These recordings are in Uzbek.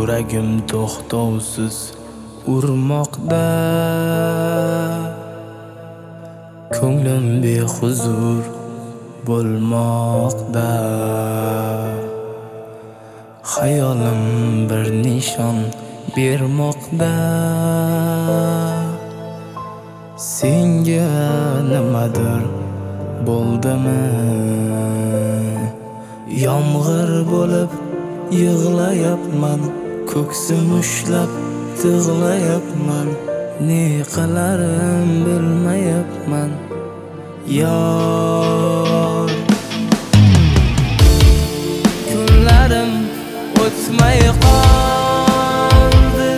Yuragim to'xtovsiz urmoqda, ko'nglim behuzur bo'lmoqda. Hayolim bir nishon bermoqda. Senga nimadir bo'ldimi? Yomg'ir bo'lib yig'layapman, ko'ksim ushlab tig'layapman. Ne qilarim bilmayapman. Yor, kunlarim o'tmay qoldi.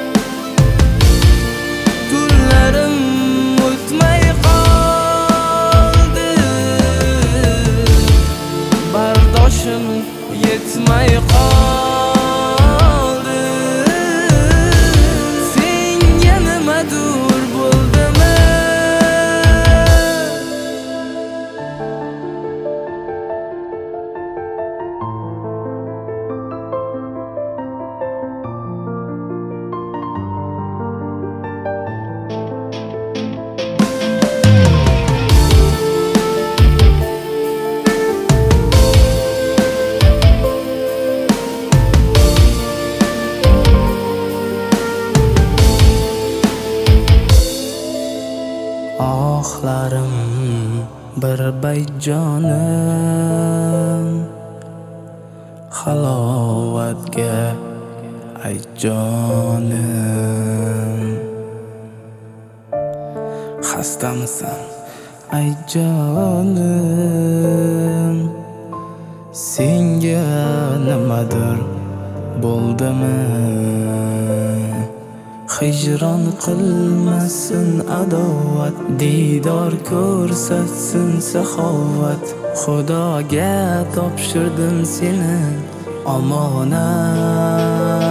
Kunlarim o'tmay qoldi. Bardoshim yetmay qoldi. Senga nimadir bo'ldimi? Ohlarim bir bayt jonim, halovatga ayt jonim. Xastamisan ayt jonim, senga nimadir bo'ldimi? Hijron qilmasin adovat, didor ko'rsatsin saxovat. Xudoga topshirdim seni omonat.